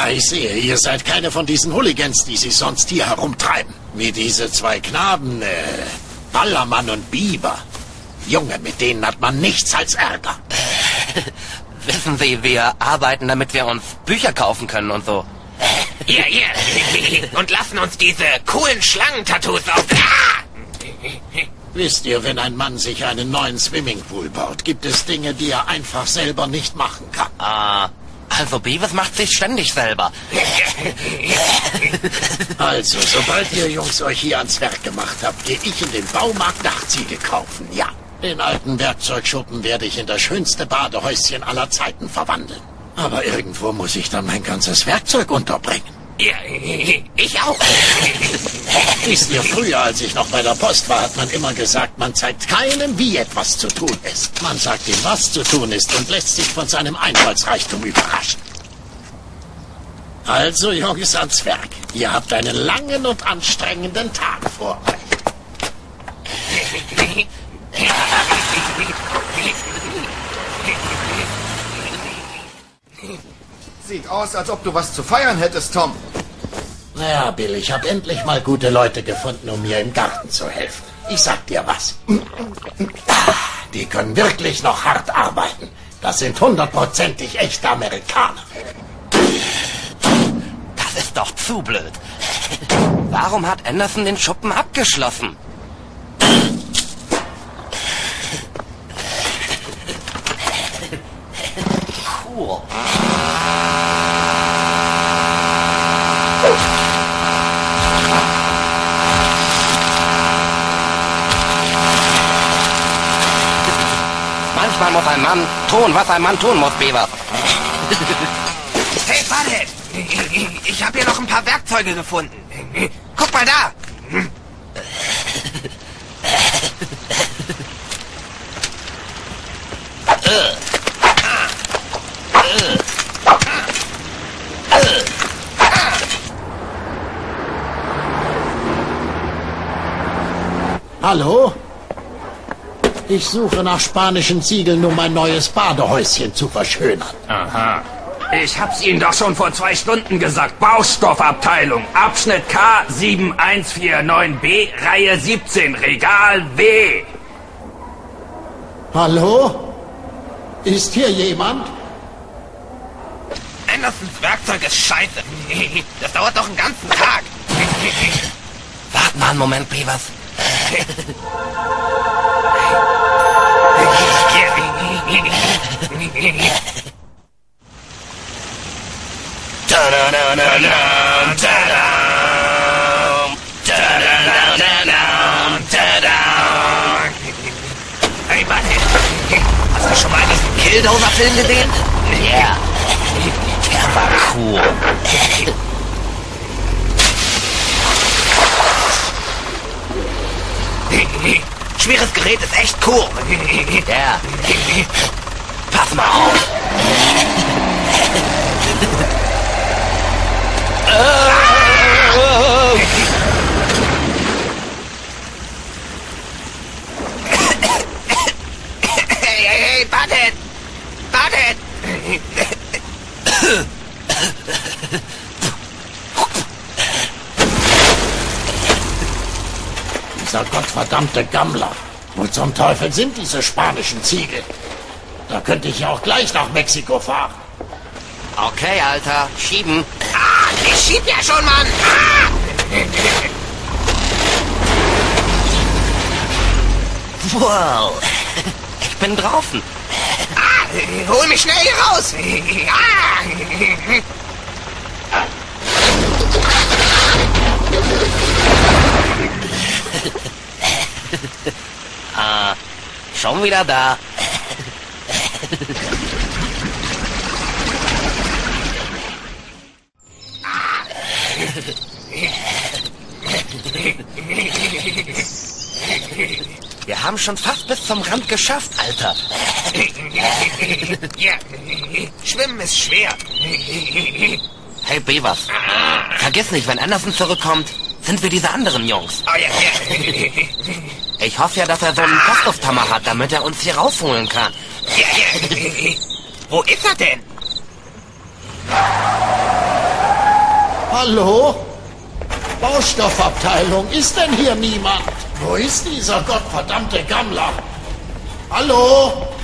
Ja, ich sehe, ihr seid keine von diesen Hooligans, die sich sonst hier herumtreiben. Wie diese zwei Knaben, Ballermann und Bieber. Junge, mit denen hat man nichts als Ärger. Wissen Sie, wir arbeiten, damit wir uns Bücher kaufen können und so. Ihr. Und lassen uns diese coolen Schlangentattoos auf... Wisst ihr, wenn ein Mann sich einen neuen Swimmingpool baut, gibt es Dinge, die er einfach selber nicht machen kann. Also Beavis macht sich ständig selber. Also, sobald ihr Jungs euch hier ans Werk gemacht habt, gehe ich in den Baumarkt Dachziegel kaufen, ja. Den alten Werkzeugschuppen werde ich in das schönste Badehäuschen aller Zeiten verwandeln. Aber irgendwo muss ich dann mein ganzes Werkzeug unterbringen. Ja, ich auch. Wisst ihr, früher, als ich noch bei der Post war, hat man immer gesagt, man zeigt keinem, wie etwas zu tun ist. Man sagt ihm, was zu tun ist und lässt sich von seinem Einfallsreichtum überraschen. Also, Jungs, ans Werk. Ihr habt einen langen und anstrengenden Tag vor euch. Sieht aus, als ob du was zu feiern hättest, Tom. Naja, Bill, ich habe endlich mal gute Leute gefunden, um mir im Garten zu helfen. Ich sag dir was. Die können wirklich noch hart arbeiten. Das sind 100%ig echte Amerikaner. Das ist doch zu blöd. Warum hat Anderson den Schuppen abgeschlossen? Cool. Manchmal muss ein Mann tun, was ein Mann tun muss, Beavis. Hey, warte! Ich habe hier noch ein paar Werkzeuge gefunden. Guck mal da! Hallo? Ich suche nach spanischen Ziegeln, um mein neues Badehäuschen zu verschönern. Aha. Ich hab's Ihnen doch schon vor 2 Stunden gesagt. Baustoffabteilung, Abschnitt K7149B, Reihe 17, Regal W. Hallo? Ist hier jemand? Andersons Werkzeug ist scheiße. Das dauert doch einen ganzen Tag. Warte mal einen Moment, Beavis. Hey, warte. Hast du schon mal diesen Killdozer-Film gesehen? Ja. Der war cool. Schweres Gerät ist echt cool. Ja. Pass mal auf. Hey, wartet! Wartet! Dieser gottverdammte Gammler. Wo zum Teufel sind diese spanischen Ziegel? Da könnte ich ja auch gleich nach Mexiko fahren. Okay, Alter. Schieben. Ich schieb ja schon, Mann! Wow. Ich bin draußen. Hol mich schnell hier raus! Schon wieder da. Wir haben schon fast bis zum Rand geschafft, Alter. Ja, Schwimmen ist schwer. Hey, Beavis. Vergiss nicht, wenn Anderson zurückkommt, sind wir diese anderen Jungs. Oh ja, Ich hoffe ja, dass er so einen Presslufthammer hat, damit er uns hier rausholen kann. ja. Wo ist er denn? Hallo? Baustoffabteilung, ist denn hier niemand? Wo ist dieser gottverdammte Gammler? Hallo?